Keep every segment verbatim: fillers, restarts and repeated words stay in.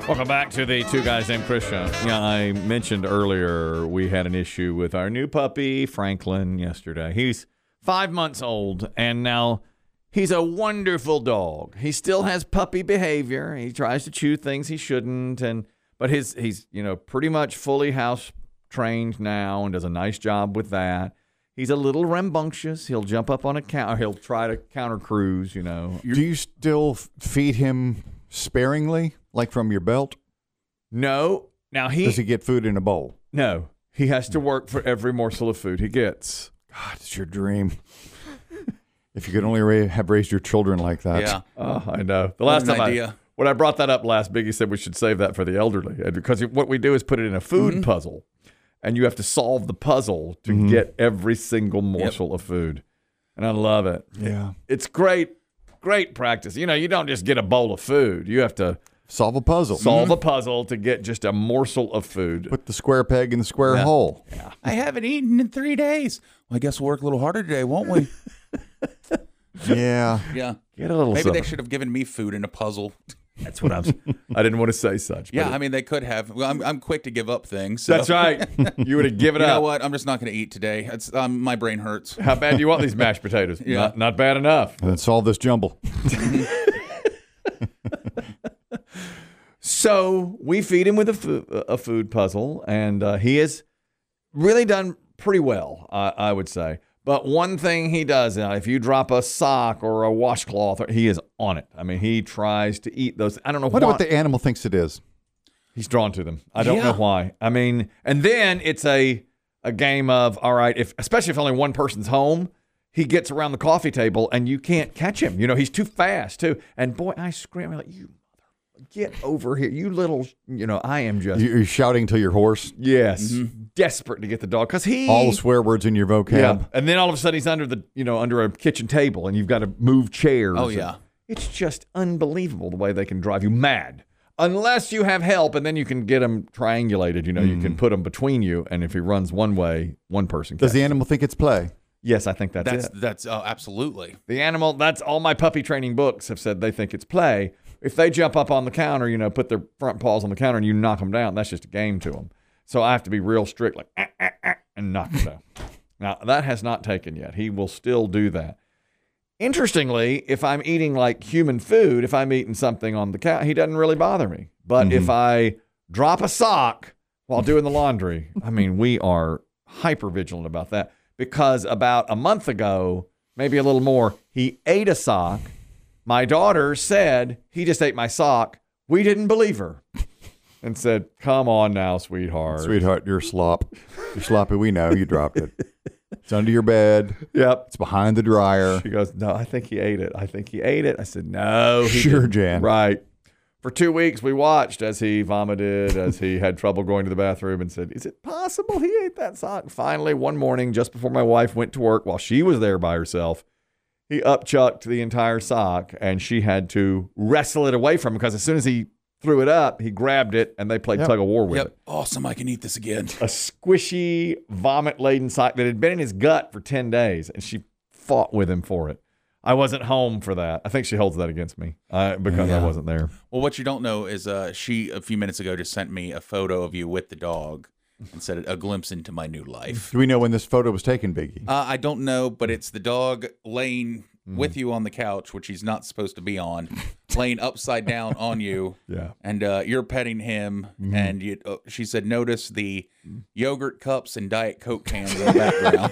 Welcome back to the Two Guys Named Chris show. Yeah, I mentioned earlier we had an issue with our new puppy, Franklin, yesterday. He's five months old, and now he's a wonderful dog. He still has puppy behavior. He tries to chew things he shouldn't, and but his he's you know pretty much fully house trained now and does a nice job with that. He's a little rambunctious. He'll jump up on a counter. He'll try to counter cruise. You know. Do you still feed him sparingly, like from your belt? No. Now he does he get food in a bowl? No. He has to work for every morsel of food he gets. God, it's your dream. If you could only ra- have raised your children like that. Yeah. Oh, I know. The last time I, when I brought that up last, Biggie said we should save that for the elderly. And because what we do is put it in a food mm-hmm. puzzle, and you have to solve the puzzle to mm-hmm. get every single morsel yep. of food. And I love it. Yeah. It's great. Great practice. You know, you don't just get a bowl of food. You have to solve a puzzle. Solve mm-hmm. a puzzle to get just a morsel of food. Put the square peg in the square yeah. hole. Yeah. I haven't eaten in three days. Well, I guess we'll work a little harder today, won't we? yeah. Yeah. Get a little Maybe something. They should have given me food in a puzzle. That's what I was. I didn't want to say such. Yeah, it, I mean, they could have. Well, I'm, I'm quick to give up things. So. That's right. You would have given you up. You know what? I'm just not going to eat today. It's um, my brain hurts. How bad do you want these mashed potatoes? Yeah. Not, not bad enough. And then solve this jumble. So we feed him with a, fo- a food puzzle, and uh, he has really done pretty well, uh, I would say. But one thing he does, uh, if you drop a sock or a washcloth, he is on it. I mean, he tries to eat those. I don't know what why. What the animal thinks it is. He's drawn to them. I don't yeah. know why. I mean, and then it's a a game of, all right, if especially if only one person's home, he gets around the coffee table and you can't catch him. You know, he's too fast, too. And boy, I scream, I'm like, you mother, get over here. You little, you know, I am just. You're shouting to your horse? Yes. Mm-hmm. Desperate to get the dog because he. All the swear words in your vocab. Yeah. And then all of a sudden he's under the, you know, under a kitchen table and you've got to move chairs. Oh, yeah. It's just unbelievable the way they can drive you mad. Unless you have help, and then you can get him triangulated. You know, mm. you can put him between you, and if he runs one way, one person Does the him. animal think it's play? Yes, I think that's, that's it. That's uh, absolutely. The animal, that's all my puppy training books have said they think it's play. If they jump up on the counter, you know, put their front paws on the counter, and you knock them down, that's just a game to them. So I have to be real strict, like, ah, ah, ah, and knock them down. Now, that has not taken yet. He will still do that. Interestingly, if I'm eating like human food, if I'm eating something on the couch, he doesn't really bother me. But mm-hmm. if I drop a sock while doing the laundry, I mean, we are hyper vigilant about that because about a month ago, maybe a little more, he ate a sock. My daughter said he just ate my sock. We didn't believe her and said, come on now, sweetheart. Sweetheart, you're slop. You're sloppy. We know you dropped it. It's under your bed. Yep. It's behind the dryer. She goes, no, I think he ate it. I think he ate it. I said, no. He sure, didn't. Jan. Right. For two weeks, we watched as he vomited, as he had trouble going to the bathroom and said, is it possible he ate that sock? Finally, one morning, just before my wife went to work, while she was there by herself, he upchucked the entire sock, and she had to wrestle it away from him because as soon as he threw it up, he grabbed it, and they played yep. tug of war with yep. it. Awesome, I can eat this again. A squishy, vomit-laden sock that had been in his gut for ten days, and she fought with him for it. I wasn't home for that. I think she holds that against me uh, because yeah. I wasn't there. Well, what you don't know is uh, she, a few minutes ago, just sent me a photo of you with the dog and said a glimpse into my new life. Do we know when this photo was taken, Biggie? Uh, I don't know, but it's the dog laying mm. with you on the couch, which he's not supposed to be on, laying upside down on you. Yeah. And uh, you're petting him. Mm. And you, uh, she said, notice the yogurt cups and Diet Coke cans in the background.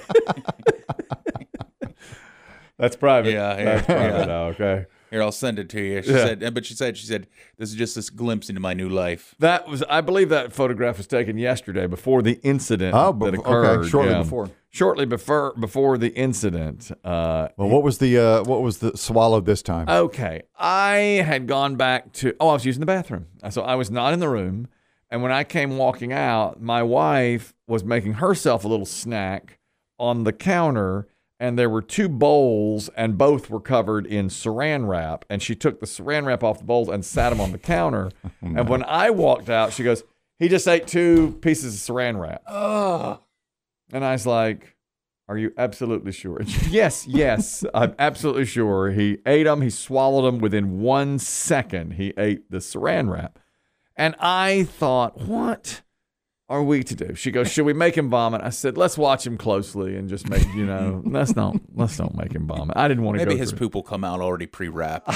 That's private. Yeah, yeah. That's private yeah. now, okay. Here, I'll send it to you. She yeah. said, but she said, she said, this is just this glimpse into my new life. That was, I believe, that photograph was taken yesterday before the incident oh, that before, occurred. Okay, shortly yeah. before. Shortly before before the incident. Uh, well, what was the uh, what was the swallow this time? Okay, I had gone back to. Oh, I was using the bathroom, so I was not in the room. And when I came walking out, my wife was making herself a little snack on the counter. And there were two bowls, and both were covered in saran wrap. And she took the saran wrap off the bowls and sat them on the counter. oh, no. And when I walked out, she goes, he just ate two pieces of saran wrap. Oh. And I was like, are you absolutely sure? And she, yes, yes, I'm absolutely sure. He ate them. He swallowed them within one second. He ate the saran wrap. And I thought, what are we to do? She goes, should we make him vomit? I said, let's watch him closely and just make, you know, let's don't, let's don't make him vomit. I didn't want to Maybe go his through. poop will come out already pre-wrapped.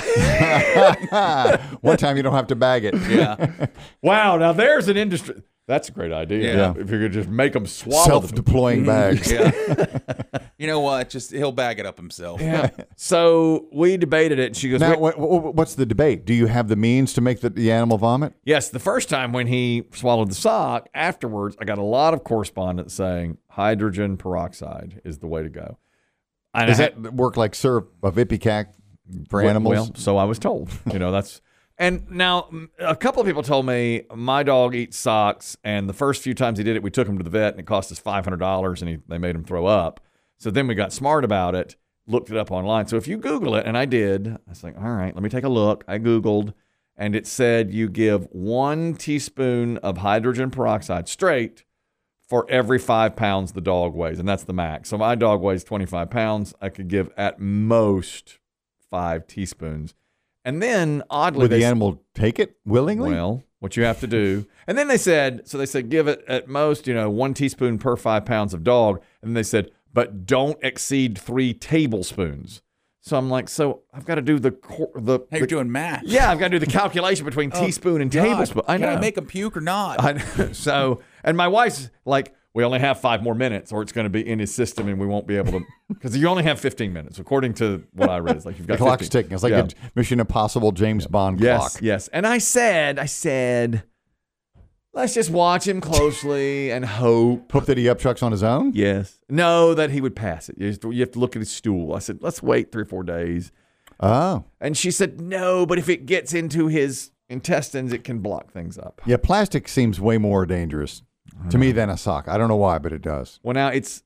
One time you don't have to bag it. Yeah. Wow, now there's an industry. That's a great idea. Yeah. If you could just make them swallow the Self-deploying bags. Yeah. You know what? Just he'll bag it up himself. Yeah. So we debated it. And she goes, Now, "Wait." what, what- what's the debate? Do you have the means to make the, the animal vomit? Yes, the first time when he swallowed the sock, afterwards, I got a lot of correspondence saying hydrogen peroxide is the way to go. And Does I had- that work like syrup of Ipecac for well, animals? Well, so I was told. You know, that's. And now a couple of people told me my dog eats socks, and the first few times he did it, we took him to the vet, and it cost us five hundred dollars, and he, they made him throw up. So then we got smart about it, looked it up online. So if you Google it, and I did, I was like, all right, let me take a look. I Googled, and it said you give one teaspoon of hydrogen peroxide straight for every five pounds the dog weighs, and that's the max. So my dog weighs twenty-five pounds. I could give at most five teaspoons. And then, oddly, Would they the s- animal take it willingly? well, what you have to do. And then they said, so they said, give it at most, you know, one teaspoon per five pounds of dog. And they said, but don't exceed three tablespoons. So I'm like, so I've got to do the, cor- the, Hey, you're the doing math. yeah, I've got to do the calculation between teaspoon and God, tablespoon. I Can know. I make him puke or not? I know. So, and my wife's like, we only have five more minutes or it's going to be in his system and we won't be able to, because you only have fifteen minutes, according to what I read. It's like you've The got clock's fifteen. ticking. It's like Yeah. a Mission Impossible James Bond Yes, clock. yes. And I said, I said, let's just watch him closely and hope. Hope that he upchucks on his own? Yes. No, that he would pass it. You have to, you have to look at his stool. I said, let's wait three or four days. Oh. And she said, no, but if it gets into his intestines, it can block things up. Yeah, plastic seems way more dangerous to me than a sock. I don't know why, but it does. Well, now it's,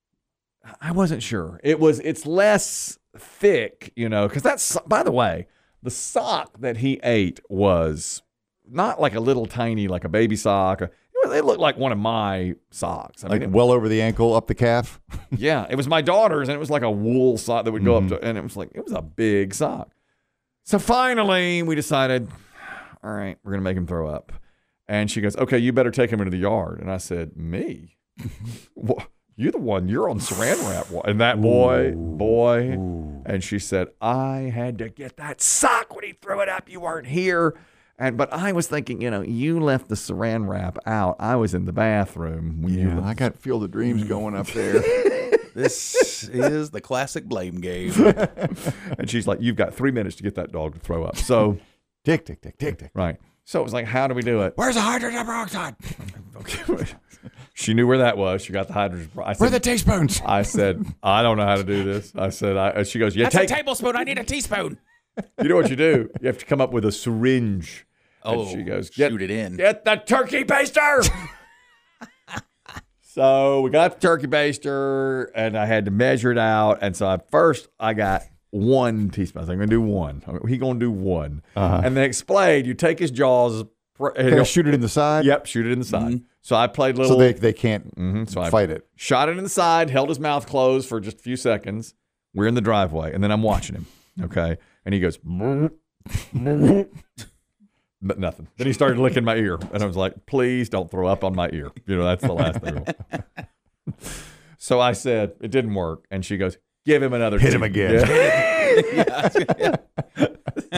I wasn't sure. It was, it's less thick, you know, because that's, by the way, the sock that he ate was not like a little tiny, like a baby sock. It was- They looked like one of my socks. I Like mean, it- well over the ankle, up the calf. yeah, it was my daughter's, and it was like a wool sock that would go up to, and it was like, it was a big sock. So finally, we decided, all right, we're going to make him throw up. And she goes, okay, you better take him into the yard. And I said, me? What? You're the one, you're on saran wrap. And that boy, boy. And she said, I had to get that sock when he threw it up. You weren't here. And But I was thinking, you know, you left the saran wrap out. I was in the bathroom. When you Yeah, I got Field of Dreams going up there. This is the classic blame game. And she's like, you've got three minutes to get that dog to throw up. So, Tick, tick, tick, tick, tick. right. So it was like, how do we do it? Where's the hydrogen peroxide? Okay. She knew where that was. She got the hydrogen. I Where are the said, teaspoons? I said, I don't know how to do this. I said, I, she goes, yeah, That's take, a tablespoon. I need a teaspoon. you know what you do? You have to come up with a syringe. And Oh, she goes, get, shoot it in. Get the turkey baster. So we got the turkey baster, and I had to measure it out. And so at first, I got one teaspoon. I was like, I'm going to do one. He going to do one. Uh-huh. And they explained, you take his jaws. pr- and Can I he'll- shoot it in the side? Yep, shoot it in the side. So I played little. So they, they can't Mhm, so I fight it. shot it in the side, held his mouth closed for just a few seconds. We're in the driveway, and then I'm watching him. Okay, and he goes, but nothing. Then he started licking my ear, and I was like, "Please don't throw up on my ear." You know, that's the last thing. So I said it didn't work, and she goes, "Give him another." Hit him tea." again. Yeah.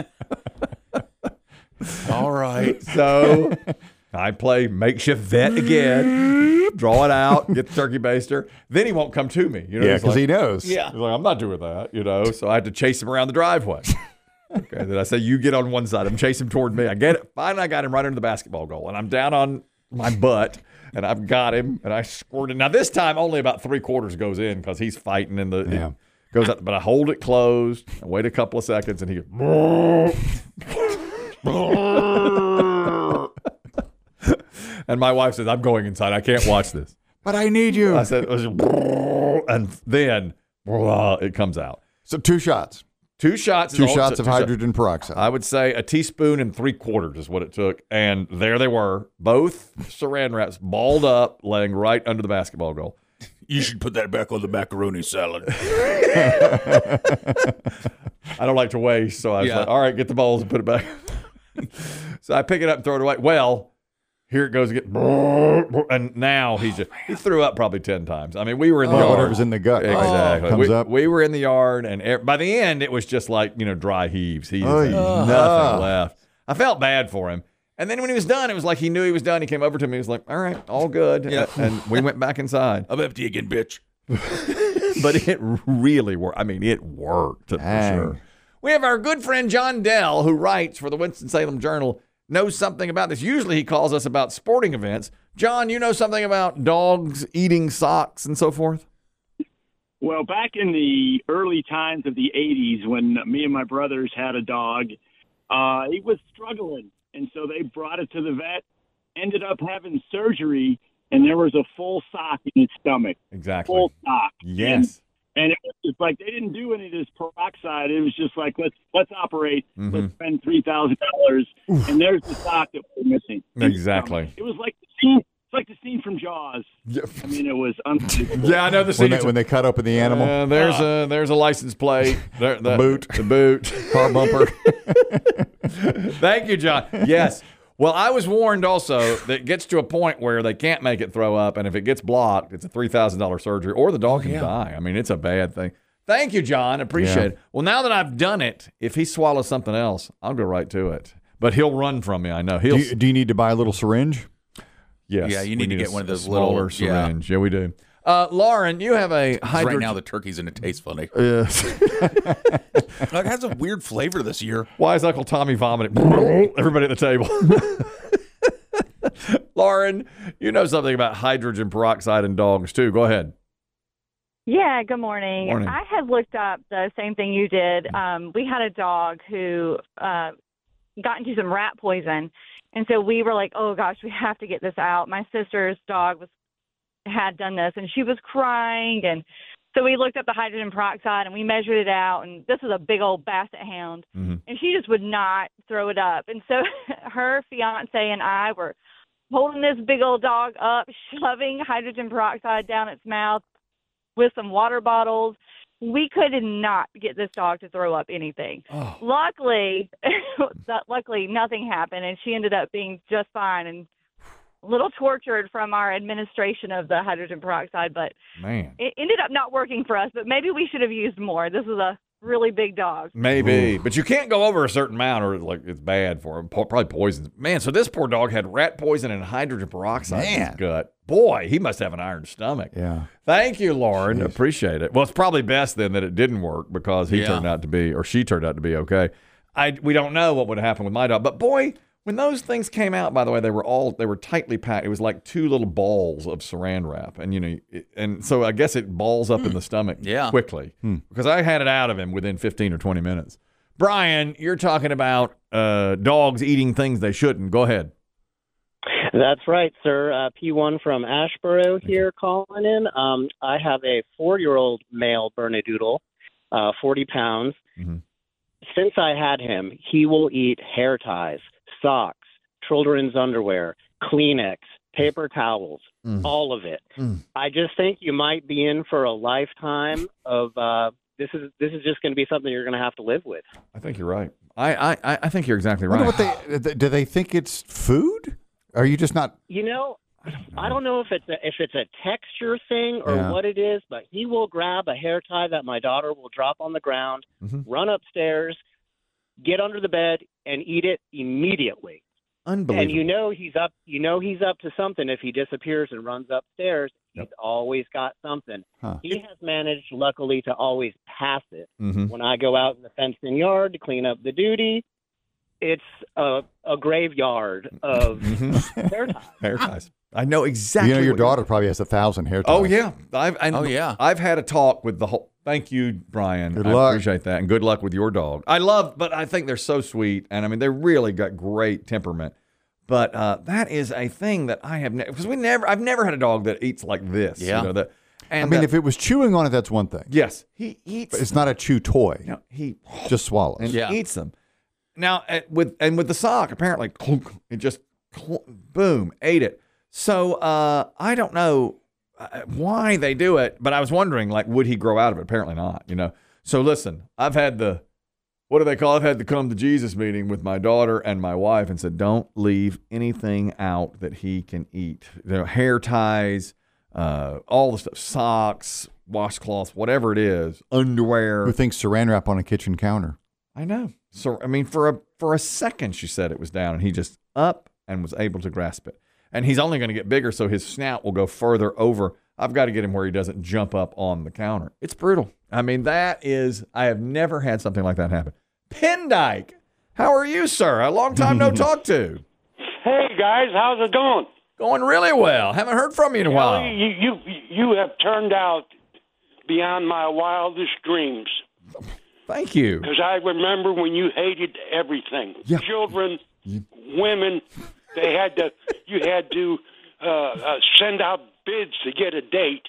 All right. So I play makeshift vet again, draw it out, get the turkey baster. Then he won't come to me. You know, Yeah, he's because like, he knows. Yeah. he's like, I'm not doing that, you know. So I had to chase him around the driveway. Okay, then I say, you get on one side. I'm chasing him toward me. I get it. Finally, I got him right under the basketball goal, and I'm down on my butt, and I've got him, and I squirted. Now this time, only about three quarters goes in because he's fighting in the. it Yeah. goes up, but I hold it closed. I wait a couple of seconds, and he goes. And my wife says, I'm going inside. I can't watch this. But I need you. I said, and then it comes out. So two shots. Two shots. is Two all- shots two of shots. hydrogen peroxide. I would say a teaspoon and three quarters is what it took. And there they were, both saran wraps balled up, laying right under the basketball goal. You should put that back on the macaroni salad. I don't like to waste, so I was Yeah. like, all right, get the balls and put it back. So I pick it up and throw it away. Well, here it goes again. And now he's just, he threw up probably ten times. I mean, we were in the Oh, yard. whatever's in the gut. Exactly. Comes we, up. we were in the yard, and er- by the end, it was just like, you know, dry heaves. He Oh, had yeah. nothing left. I felt bad for him. And then when he was done, it was like he knew he was done. He came over to me. He was like, all right, all good. Yeah. And we went back inside. I'm empty again, bitch. But it really worked. I mean, it worked for Dang. sure. We have our good friend John Dell, who writes for the Winston-Salem Journal, knows something about this. Usually he calls us about sporting events. John, you know something about dogs eating socks and so forth? Well, back in the early times of the eighties, when me and my brothers had a dog, uh, he was struggling. And so they brought it to the vet, ended up having surgery, and there was a full sock in his stomach. Exactly. Full sock. Yes. And, and it was just like they didn't do any of this peroxide. It was just like, let's let's operate. Mhm. Let's spend three thousand dollars. And there's the sock that we're missing. Exactly. It was like the scene, it's like the scene from Jaws. Yeah, I mean, it was unbelievable. yeah I know the When scene. they, when they cut open the animal, Uh, there's a there's a license plate. There, the boot. The boot. car bumper. Thank you, John. Yes. Well, I was warned also that it gets to a point where they can't make it throw up, and if it gets blocked, it's a three thousand dollars surgery, or the dog can die. I mean, it's a bad thing. Thank you, John. Appreciate Yeah. it. Well, now that I've done it, if he swallows something else, I'll go right to it. But he'll run from me. I know. He'll. do, you, do you need to buy a little syringe? Yes. Yeah, you we need to a get s- one of a those smaller little- yeah. syringe. Yeah, we do. Uh, Lauren, you have a 'Cause hydrogen. Right now, the turkey's in it tastes funny. Yes. It has a weird flavor this year. Why is Uncle Tommy vomiting? Everybody at the table. Lauren, you know something about hydrogen peroxide in dogs too. Go ahead. Yeah, good morning. Morning. I had looked up the same thing you did. Um, we had a dog who uh, got into some rat poison, and so we were like, oh, gosh, we have to get this out. My sister's dog was had done this, and she was crying, and so we looked up the hydrogen peroxide, and we measured it out, and this is a big old basset hound, Mm-hmm. and she just would not throw it up. And so her fiance and I were holding this big old dog up, shoving hydrogen peroxide down its mouth with some water bottles. We could not get this dog to throw up anything. Oh. Luckily, luckily nothing happened, and she ended up being just fine and a little tortured from our administration of the hydrogen peroxide, but Man. it ended up not working for us. But maybe we should have used more. This is a really big dog. Maybe, but you can't go over a certain amount, or like it's bad for him. Po- Probably poisons. Man, so this poor dog had rat poison and hydrogen peroxide in his Man. gut. Boy, he must have an iron stomach. Yeah. Thank you, Lauren. Appreciate it. Well, it's probably best then that it didn't work because he Yeah. turned out to be, or she turned out to be okay. I we don't know what would have happened with my dog, but boy, when those things came out, by the way, they were all they were tightly packed. It was like two little balls of Saran wrap, and you know, it, and so I guess it balls up in the stomach Yeah. quickly because I had it out of him within fifteen or twenty minutes. Brian, you're talking about uh, dogs eating things they shouldn't. Go ahead. That's right, sir. Uh, P one from Ashboro here calling in. Um, I have a four-year-old male Bernedoodle, uh, forty pounds. Mhm. Since I had him, he will eat hair ties, socks, children's underwear, Kleenex, paper towels, Mm. all of it. Mm. I just think you might be in for a lifetime of uh, this is this is just going to be something you're going to have to live with. I think you're right. I I, I think you're exactly I wonder right. what they do. They think it's food? Are you just not? You know, I don't know if it's a, if it's a texture thing or Yeah. what it is, but he will grab a hair tie that my daughter will drop on the ground, Mhm. run upstairs, get under the bed, and eat it immediately. Unbelievable. And you know he's up. You know he's up to something if he disappears and runs upstairs. Yep. He's always got something. Huh. He has managed, luckily, to always pass it. Mhm. When I go out in the fenced-in yard to clean up the duty, it's a, a graveyard of Mhm. hair ties. Hair ties. I know exactly. You know, your what daughter probably has a thousand hair ties. Oh yeah, I've I, Oh, yeah. I've had a talk with the whole. Thank you, Brian. Good I luck. appreciate that, and good luck with your dog. I love, but I think they're so sweet, and I mean they really got great temperament. But uh, that is a thing that I have never because we never. I've never had a dog that eats like this. Yeah. You know, that, I and mean, uh, if it was chewing on it, that's one thing. yes, he eats. But it's not a chew toy. You know, he Just swallows. and Yeah. eats them. Now at, with and with the sock, apparently, clunk, it just clunk, boom, ate it. So uh, I don't know uh, why they do it, but I was wondering, like, would he grow out of it? Apparently not. You know. So listen, I've had the what do they call it? I've had the come to Jesus meeting with my daughter and my wife and said, don't leave anything out that he can eat. You know, hair ties, uh, all the stuff, socks, washcloths, whatever it is, underwear. Who thinks saran wrap on a kitchen counter? I know. So, I mean, for a for a second, she said it was down, and he just up and was able to grasp it. And he's only going to get bigger, so his snout will go further over. I've got to get him where he doesn't jump up on the counter. It's brutal. I mean, that is, I have never had something like that happen. Pendyke, how are you, sir? A long time no talk to. Hey, guys, how's it going? Going really well. Haven't heard from you in a while. Kelly, you, you, you have turned out beyond my wildest dreams. Thank you. Because I remember when you hated everything. Yeah. Children, women, they had to, you had to uh, uh, send out bids to get a date.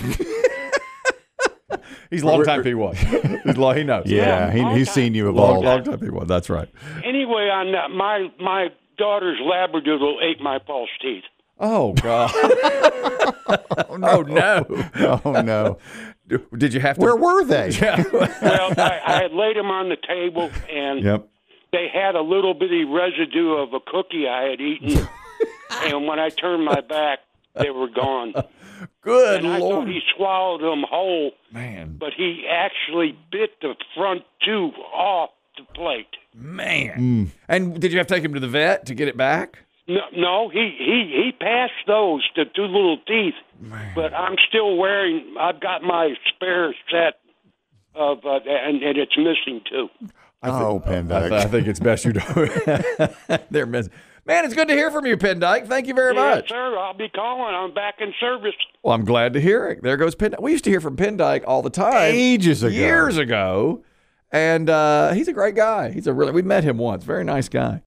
He's a long time P one. He's long, he knows. Yeah, Yeah, he, he's long seen you Long, evolve. long time P one. That's right. Anyway, on that, my, my daughter's Labradoodle ate my false teeth. Oh, God. oh, no. no. Oh, no. Did you have to? Where were they? Yeah. Well, I, I had laid them on the table, and Yep. they had a little bitty residue of a cookie I had eaten. And when I turned my back, they were gone. Good And I Lord. thought he swallowed them whole, Man. but he actually bit the front tube off the plate. Man. And did you have to take him to the vet to get it back? No, no, he, he, he passed those, the two little teeth. But I'm still wearing, I've got my spare set of, uh, and, and it's missing too. Oh, I, Pendyke. th- I think it's best you don't. They're missing. Man, it's good to hear from you, Pendyke. Thank you very Yes, much. sir, I'll be calling. I'm back in service. Well, I'm glad to hear it. There goes Pendyke. We used to hear from Pendyke all the time. Ages ago. Years ago. And uh, he's a great guy. He's a really, we met him once. Very nice guy.